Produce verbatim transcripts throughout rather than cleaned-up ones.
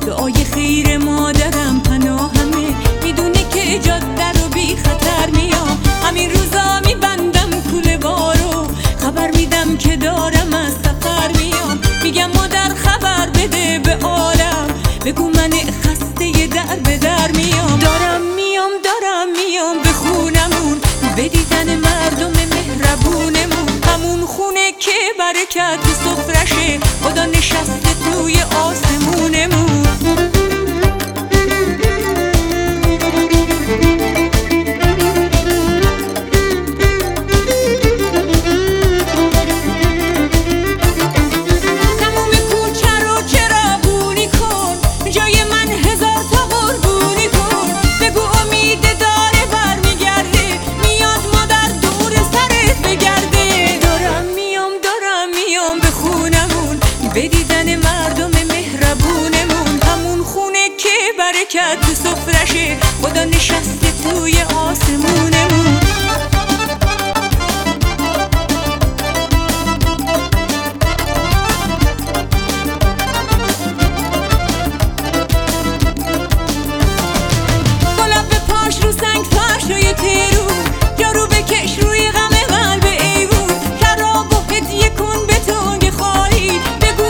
دعای خیر مادرم پناهمه، میدونه که جاده رو بی خطر میام. همین روزا میبندم کوله بارو، خبر میدم که دارم از سفر میام. میگم مادر خبر بده به عالم، بگو من خسته در به در میام. دارم میام دارم میام به خونمون، به دیدن مردم مهربونمون. همون خونه که برکت تو سفرشه، خدا نشسته توی آسمونمون. به دیدن مردم مهربونمون، همون خونه که برکت تو سفرشه، خدا نشسته توی آسمونمون. گلاب به پاش رو سنگ فرش روی تیرو، یارو بکش روی غم قلب ایوون. شراب و هدیه کن به تنگ خواهی،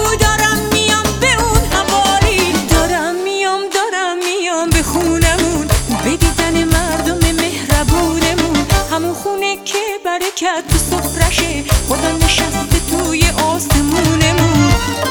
به خونمون به دیدن مردم مهربونمون. همون خونه که برکت تو سفرشه، خدا نشسته توی آسمونمون.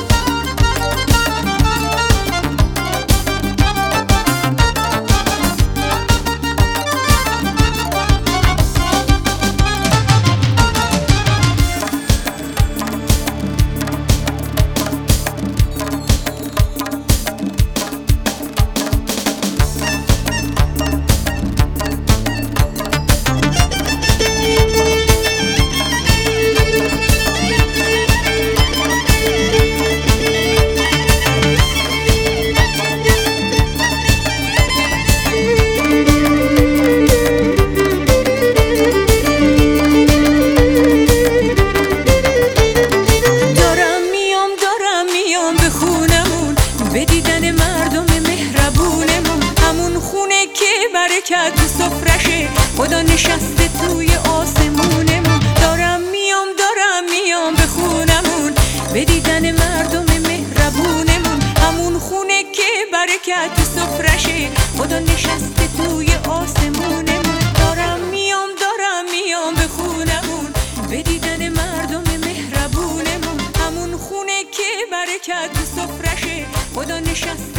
به دیدن مردم مهربونمون، همون خونه که برکت تو سفرشه، خدا نشسته توی آسمونمون. دارم میام دارم میام به خونمون، به دیدن مردم مهربونمون. همون خونه که برکت تو سفرشه، خدا نشسته توی آسمونمون. دارم میام دارم میام به خونمون، به دیدن مردم مهربونمون. همون خونه که برکت تو سفرشه، خدا نشسته